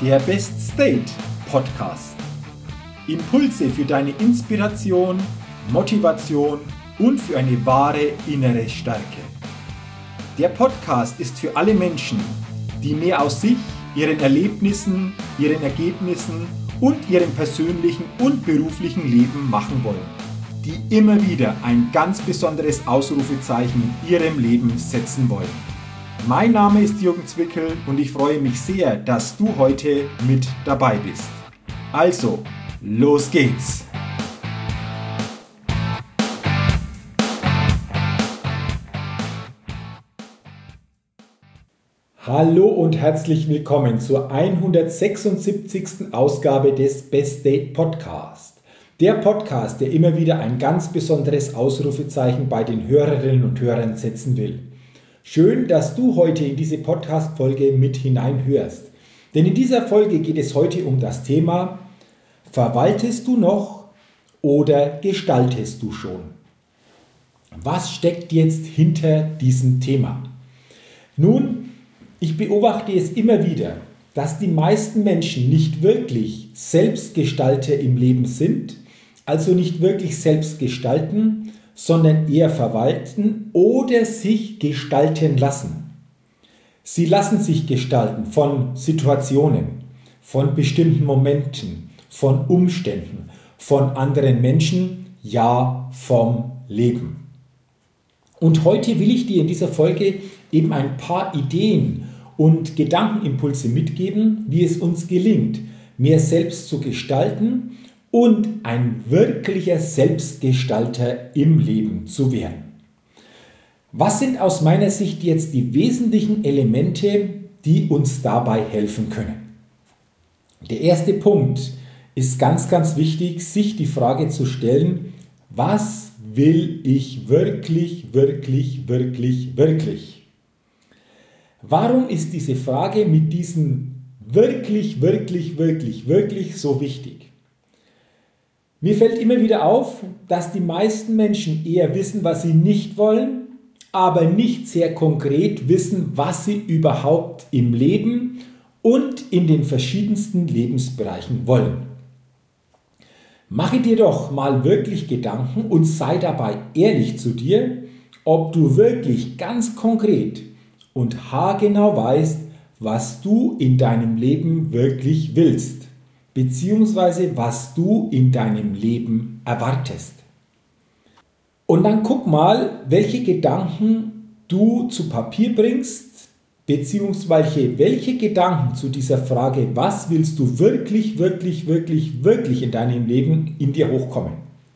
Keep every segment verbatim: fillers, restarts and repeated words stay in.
der Best State Podcast. Impulse für deine Inspiration, Motivation und für eine wahre innere Stärke. Der Podcast ist für alle Menschen, die mehr aus sich, ihren Erlebnissen, ihren Ergebnissen und ihrem persönlichen und beruflichen Leben machen wollen, die immer wieder ein ganz besonderes Ausrufezeichen in ihrem Leben setzen wollen. Mein Name ist Jürgen Zwickel und ich freue mich sehr, dass du heute mit dabei bist. Also, los geht's! Hallo und herzlich willkommen zur hundertsechsundsiebzigsten Ausgabe des Best State Podcast. Der Podcast, der immer wieder ein ganz besonderes Ausrufezeichen bei den Hörerinnen und Hörern setzen will. Schön, dass du heute in diese Podcast-Folge mit hineinhörst. Denn in dieser Folge geht es heute um das Thema: Verwaltest du noch oder gestaltest du schon? Was steckt jetzt hinter diesem Thema? Nun, ich beobachte es immer wieder, dass die meisten Menschen nicht wirklich Selbstgestalter im Leben sind, also nicht wirklich selbst gestalten, sondern eher verwalten oder sich gestalten lassen. Sie lassen sich gestalten von Situationen, von bestimmten Momenten, von Umständen, von anderen Menschen, ja, vom Leben. Und heute will ich dir in dieser Folge eben ein paar Ideen und Gedankenimpulse mitgeben, wie es uns gelingt, mehr selbst zu gestalten und ein wirklicher Selbstgestalter im Leben zu werden. Was sind aus meiner Sicht jetzt die wesentlichen Elemente, die uns dabei helfen können? Der erste Punkt ist ganz, ganz wichtig, sich die Frage zu stellen: Was will ich wirklich, wirklich, wirklich, wirklich? Warum ist diese Frage mit diesem wirklich, wirklich, wirklich, wirklich so wichtig? Mir fällt immer wieder auf, dass die meisten Menschen eher wissen, was sie nicht wollen, aber nicht sehr konkret wissen, was sie überhaupt im Leben und in den verschiedensten Lebensbereichen wollen. Mache dir doch mal wirklich Gedanken und sei dabei ehrlich zu dir, ob du wirklich ganz konkret und haargenau weißt, was du in deinem Leben wirklich willst, beziehungsweise was du in deinem Leben erwartest. Und dann guck mal, welche Gedanken du zu Papier bringst, beziehungsweise welche Gedanken zu dieser Frage, was willst du wirklich, wirklich, wirklich, wirklich in deinem Leben, in dir hochkommen.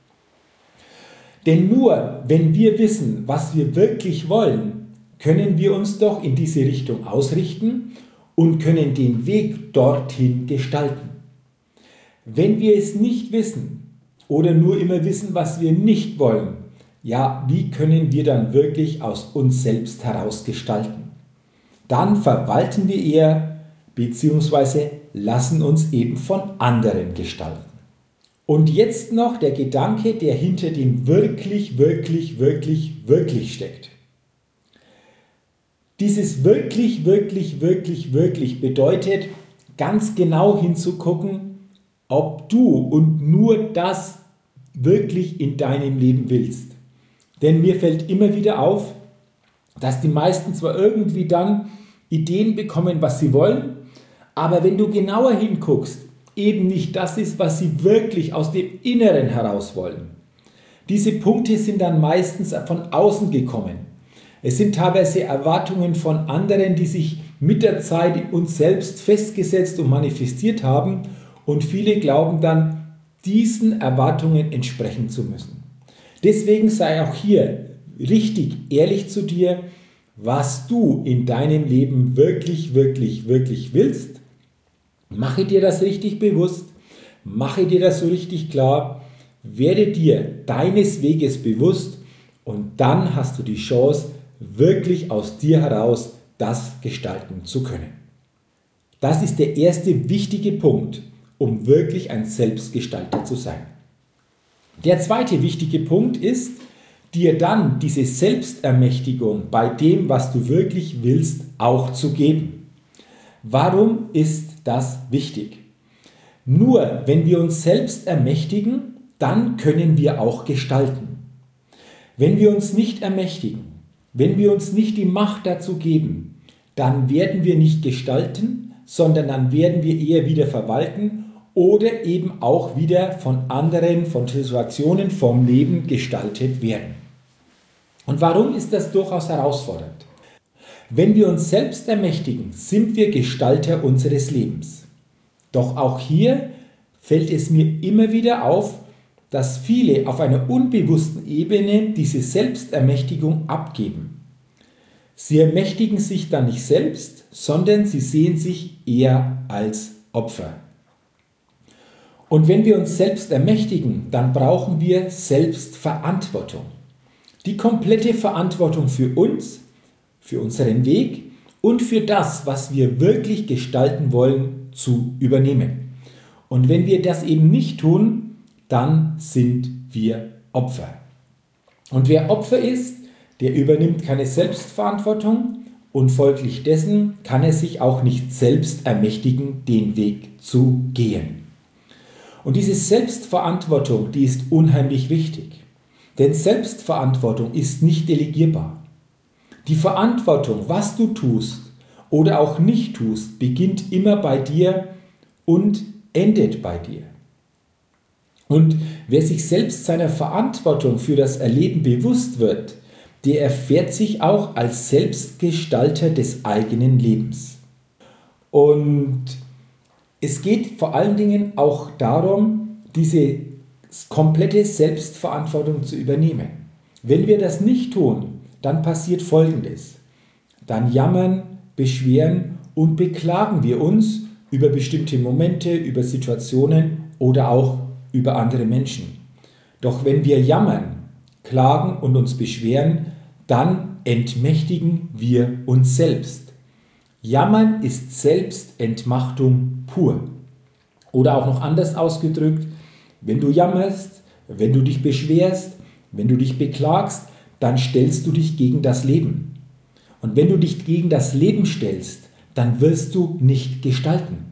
Denn nur wenn wir wissen, was wir wirklich wollen, können wir uns doch in diese Richtung ausrichten und können den Weg dorthin gestalten. Wenn wir es nicht wissen oder nur immer wissen, was wir nicht wollen, ja, wie können wir dann wirklich aus uns selbst heraus gestalten? Dann verwalten wir eher bzw. lassen uns eben von anderen gestalten. Und jetzt noch der Gedanke, der hinter dem wirklich, wirklich, wirklich, wirklich steckt. Dieses wirklich, wirklich, wirklich, wirklich bedeutet, ganz genau hinzugucken, ob du und nur das wirklich in deinem Leben willst. Denn mir fällt immer wieder auf, dass die meisten zwar irgendwie dann Ideen bekommen, was sie wollen, aber wenn du genauer hinguckst, eben nicht das ist, was sie wirklich aus dem Inneren heraus wollen. Diese Punkte sind dann meistens von außen gekommen. Es sind teilweise Erwartungen von anderen, die sich mit der Zeit in uns selbst festgesetzt und manifestiert haben, und viele glauben dann, diesen Erwartungen entsprechen zu müssen. Deswegen sei auch hier richtig ehrlich zu dir, was du in deinem Leben wirklich, wirklich, wirklich willst. Mache dir das richtig bewusst, mache dir das so richtig klar, werde dir deines Weges bewusst und dann hast du die Chance, wirklich aus dir heraus das gestalten zu können. Das ist der erste wichtige Punkt, um wirklich ein Selbstgestalter zu sein. Der zweite wichtige Punkt ist, dir dann diese Selbstermächtigung bei dem, was du wirklich willst, auch zu geben. Warum ist das wichtig. Nur wenn wir uns selbst ermächtigen, dann können wir auch gestalten. Wenn wir uns nicht ermächtigen, wenn wir uns nicht die Macht dazu geben, dann werden wir nicht gestalten, sondern dann werden wir eher wieder verwalten oder eben auch wieder von anderen, von Situationen, vom Leben gestaltet werden. Und warum ist das durchaus herausfordernd? Wenn wir uns selbst ermächtigen, sind wir Gestalter unseres Lebens. Doch auch hier fällt es mir immer wieder auf, dass viele auf einer unbewussten Ebene diese Selbstermächtigung abgeben. Sie ermächtigen sich dann nicht selbst, sondern sie sehen sich eher als Opfer. Und wenn wir uns selbst ermächtigen, dann brauchen wir Selbstverantwortung. Die komplette Verantwortung für uns, für unseren Weg und für das, was wir wirklich gestalten wollen, zu übernehmen. Und wenn wir das eben nicht tun, dann sind wir Opfer. Und wer Opfer ist, der übernimmt keine Selbstverantwortung und folglich dessen kann er sich auch nicht selbst ermächtigen, den Weg zu gehen. Und diese Selbstverantwortung, die ist unheimlich wichtig. Denn Selbstverantwortung ist nicht delegierbar. Die Verantwortung, was du tust oder auch nicht tust, beginnt immer bei dir und endet bei dir. Und wer sich selbst seiner Verantwortung für das Erleben bewusst wird, der erfährt sich auch als Selbstgestalter des eigenen Lebens. Und es geht vor allen Dingen auch darum, diese komplette Selbstverantwortung zu übernehmen. Wenn wir das nicht tun, dann passiert Folgendes. Dann jammern, beschweren und beklagen wir uns über bestimmte Momente, über Situationen oder auch über andere Menschen. Doch wenn wir jammern, klagen und uns beschweren, dann entmächtigen wir uns selbst. Jammern ist Selbstentmachtung pur. Oder auch noch anders ausgedrückt, wenn du jammerst, wenn du dich beschwerst, wenn du dich beklagst, dann stellst du dich gegen das Leben. Und wenn du dich gegen das Leben stellst, dann wirst du nicht gestalten.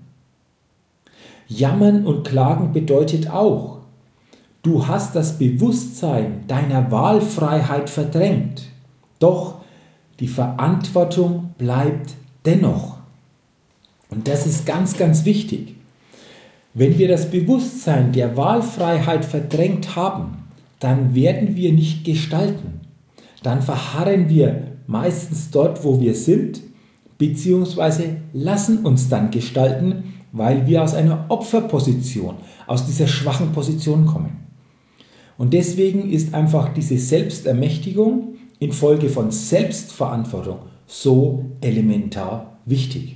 Jammern und Klagen bedeutet auch, du hast das Bewusstsein deiner Wahlfreiheit verdrängt. Doch die Verantwortung bleibt dennoch. Und das ist ganz, ganz wichtig. Wenn wir das Bewusstsein der Wahlfreiheit verdrängt haben, dann werden wir nicht gestalten. Dann verharren wir meistens dort, wo wir sind, beziehungsweise lassen uns dann gestalten, weil wir aus einer Opferposition, aus dieser schwachen Position kommen. Und deswegen ist einfach diese Selbstermächtigung infolge von Selbstverantwortung so elementar wichtig.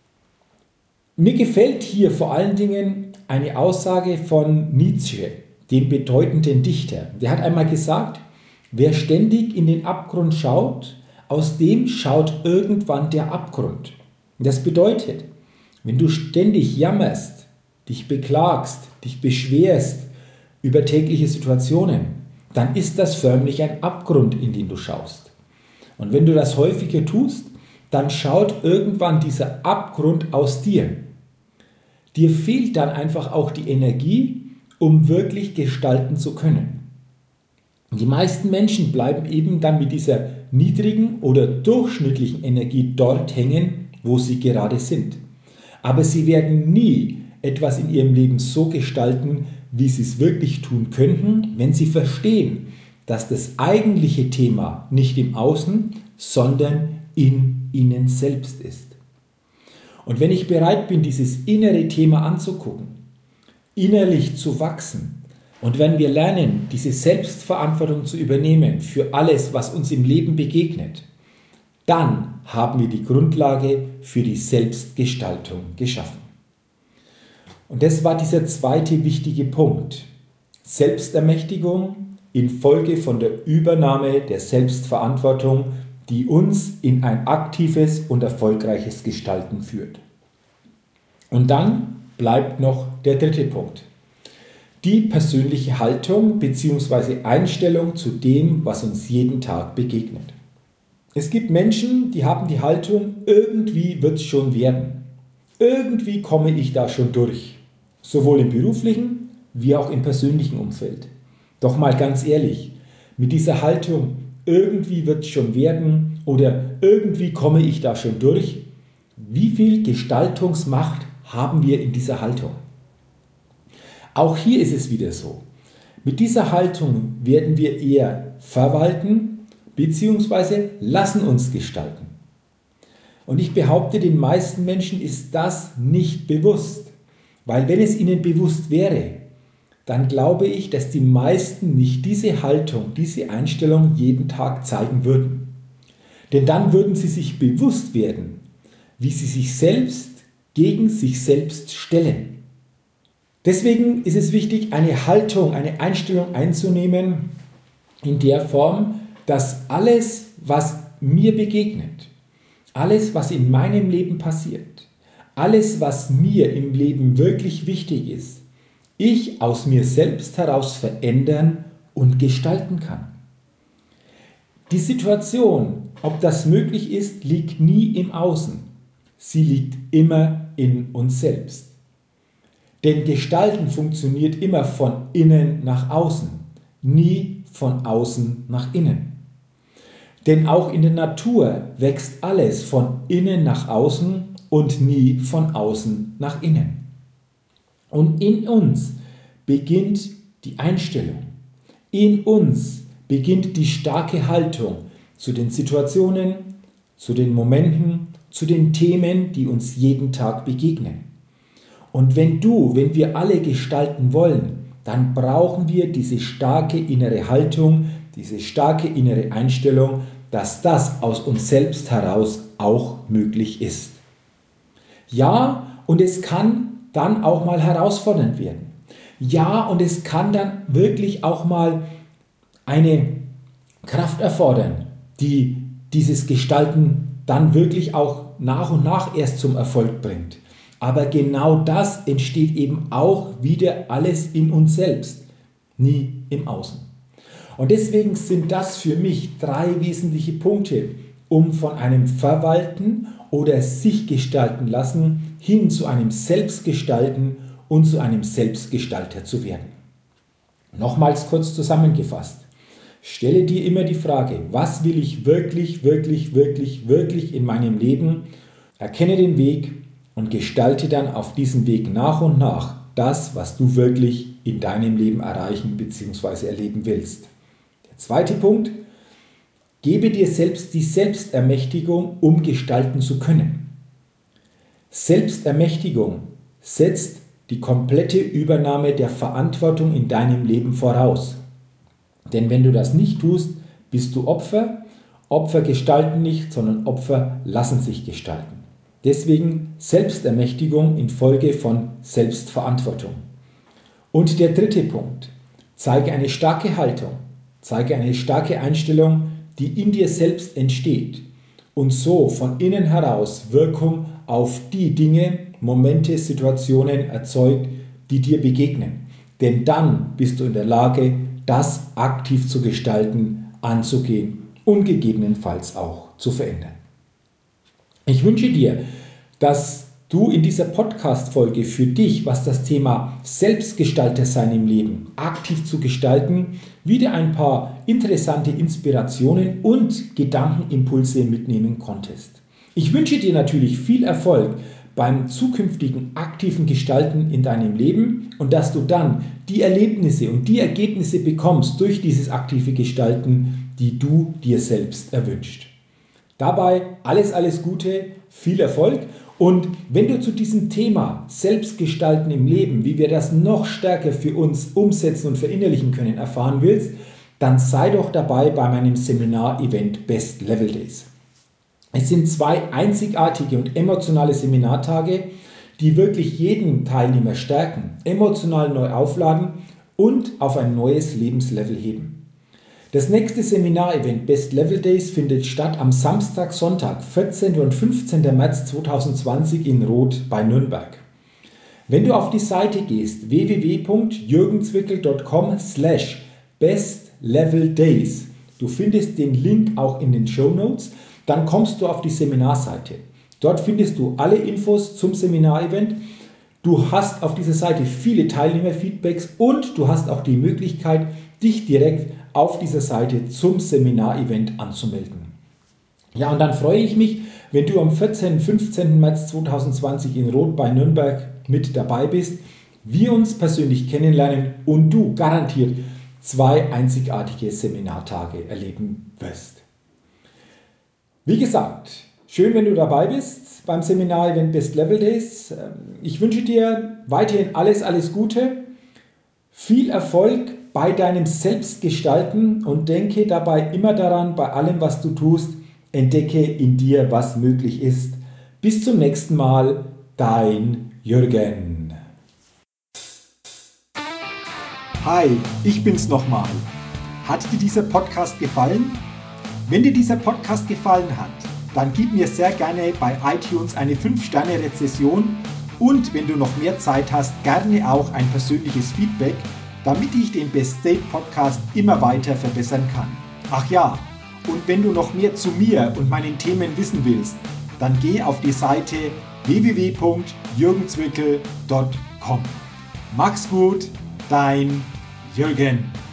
Mir gefällt hier vor allen Dingen eine Aussage von Nietzsche, dem bedeutenden Dichter. Der hat einmal gesagt, wer ständig in den Abgrund schaut, aus dem schaut irgendwann der Abgrund. Das bedeutet, wenn du ständig jammerst, dich beklagst, dich beschwerst über tägliche Situationen, dann ist das förmlich ein Abgrund, in den du schaust. Und wenn du das häufiger tust, dann schaut irgendwann dieser Abgrund aus dir. Dir fehlt dann einfach auch die Energie, um wirklich gestalten zu können. Und die meisten Menschen bleiben eben dann mit dieser niedrigen oder durchschnittlichen Energie dort hängen, wo sie gerade sind. Aber sie werden nie etwas in ihrem Leben so gestalten, wie sie es wirklich tun könnten, wenn sie verstehen, dass das eigentliche Thema nicht im Außen, sondern in ihnen selbst ist. Und wenn ich bereit bin, dieses innere Thema anzugucken, innerlich zu wachsen und wenn wir lernen, diese Selbstverantwortung zu übernehmen für alles, was uns im Leben begegnet, dann haben wir die Grundlage für die Selbstgestaltung geschaffen. Und das war dieser zweite wichtige Punkt. Selbstermächtigung infolge von der Übernahme der Selbstverantwortung, die uns in ein aktives und erfolgreiches Gestalten führt. Und dann bleibt noch der dritte Punkt. Die persönliche Haltung bzw. Einstellung zu dem, was uns jeden Tag begegnet. Es gibt Menschen, die haben die Haltung, irgendwie wird es schon werden. irgendwie komme ich da schon durch. Sowohl im beruflichen wie auch im persönlichen Umfeld. Doch mal ganz ehrlich, mit dieser Haltung, irgendwie wird es schon werden oder irgendwie komme ich da schon durch, wie viel Gestaltungsmacht haben wir in dieser Haltung? Auch hier ist es wieder so. Mit dieser Haltung werden wir eher verwalten bzw. lassen uns gestalten. Und ich behaupte, den meisten Menschen ist das nicht bewusst. Weil wenn es ihnen bewusst wäre, dann glaube ich, dass die meisten nicht diese Haltung, diese Einstellung jeden Tag zeigen würden. Denn dann würden sie sich bewusst werden, wie sie sich selbst gegen sich selbst stellen. Deswegen ist es wichtig, eine Haltung, eine Einstellung einzunehmen in der Form, dass alles, was mir begegnet, alles, was in meinem Leben passiert, alles, was mir im Leben wirklich wichtig ist, ich aus mir selbst heraus verändern und gestalten kann. Die Situation, ob das möglich ist, liegt nie im Außen. Sie liegt immer in uns selbst. Denn Gestalten funktioniert immer von innen nach außen, nie von außen nach innen. Denn auch in der Natur wächst alles von innen nach außen und nie von außen nach innen. Und in uns beginnt die Einstellung. In uns beginnt die starke Haltung zu den Situationen, zu den Momenten, zu den Themen, die uns jeden Tag begegnen. Und wenn du, wenn wir alle gestalten wollen, dann brauchen wir diese starke innere Haltung, diese starke innere Einstellung, dass das aus uns selbst heraus auch möglich ist. Ja, und es kann dann auch mal herausfordernd werden. Ja, und es kann dann wirklich auch mal eine Kraft erfordern, die dieses Gestalten dann wirklich auch nach und nach erst zum Erfolg bringt. Aber genau das entsteht eben auch wieder alles in uns selbst, nie im Außen. Und deswegen sind das für mich drei wesentliche Punkte, um von einem Verwalten oder sich gestalten lassen hin zu einem Selbstgestalten und zu einem Selbstgestalter zu werden. Nochmals kurz zusammengefasst. Stelle dir immer die Frage, was will ich wirklich, wirklich, wirklich, wirklich in meinem Leben? Erkenne den Weg und gestalte dann auf diesem Weg nach und nach das, was du wirklich in deinem Leben erreichen bzw. erleben willst. Der zweite Punkt, gebe dir selbst die Selbstermächtigung, um gestalten zu können. Selbstermächtigung setzt die komplette Übernahme der Verantwortung in deinem Leben voraus. Denn wenn du das nicht tust, bist du Opfer. Opfer gestalten nicht, sondern Opfer lassen sich gestalten. Deswegen Selbstermächtigung infolge von Selbstverantwortung. Und der dritte Punkt, zeige eine starke Haltung, zeige eine starke Einstellung, die in dir selbst entsteht und so von innen heraus Wirkung auf die Dinge, Momente, Situationen erzeugt, die dir begegnen. Denn dann bist du in der Lage, das aktiv zu gestalten, anzugehen und gegebenenfalls auch zu verändern. Ich wünsche dir, dass du in dieser Podcast-Folge für dich, was das Thema Selbstgestalter sein im Leben aktiv zu gestalten, wieder ein paar interessante Inspirationen und Gedankenimpulse mitnehmen konntest. Ich wünsche dir natürlich viel Erfolg beim zukünftigen aktiven Gestalten in deinem Leben und dass du dann die Erlebnisse und die Ergebnisse bekommst durch dieses aktive Gestalten, die du dir selbst erwünscht. Dabei alles, alles Gute, viel Erfolg. Und wenn du zu diesem Thema Selbstgestalten im Leben, wie wir das noch stärker für uns umsetzen und verinnerlichen können, erfahren willst, dann sei doch dabei bei meinem Seminar-Event Best Level Days. Es sind zwei einzigartige und emotionale Seminartage, die wirklich jeden Teilnehmer stärken, emotional neu aufladen und auf ein neues Lebenslevel heben. Das nächste Seminar-Event Best Level Days findet statt am Samstag, Sonntag, vierzehnten und fünfzehnten März zweitausendzwanzig in Roth bei Nürnberg. Wenn du auf die Seite gehst, w w w punkt jürgenzwickel punkt com slash best level days, du findest den Link auch in den Shownotes, dann kommst du auf die Seminarseite. Dort findest du alle Infos zum Seminarevent. Du hast auf dieser Seite viele Teilnehmerfeedbacks und du hast auch die Möglichkeit, dich direkt auf dieser Seite zum Seminarevent anzumelden. Ja, und dann freue ich mich, wenn du am vierzehnten und fünfzehnten März zweitausendzwanzig in Roth bei Nürnberg mit dabei bist, wir uns persönlich kennenlernen und du garantiert zwei einzigartige Seminartage erleben wirst. Wie gesagt, schön, wenn du dabei bist beim Seminar-Event Best Level Days. Ich wünsche dir weiterhin alles, alles Gute, viel Erfolg bei deinem Selbstgestalten und denke dabei immer daran, bei allem, was du tust, entdecke in dir, was möglich ist. Bis zum nächsten Mal, dein Jürgen. Hi, ich bin's nochmal. Hat dir dieser Podcast gefallen? Wenn dir dieser Podcast gefallen hat, dann gib mir sehr gerne bei iTunes eine fünf Sterne Rezession und wenn du noch mehr Zeit hast, gerne auch ein persönliches Feedback, damit ich den Best State Podcast immer weiter verbessern kann. Ach ja, und wenn du noch mehr zu mir und meinen Themen wissen willst, dann geh auf die Seite w w w punkt jürgen zwickel punkt com. Mach's gut, dein Jürgen.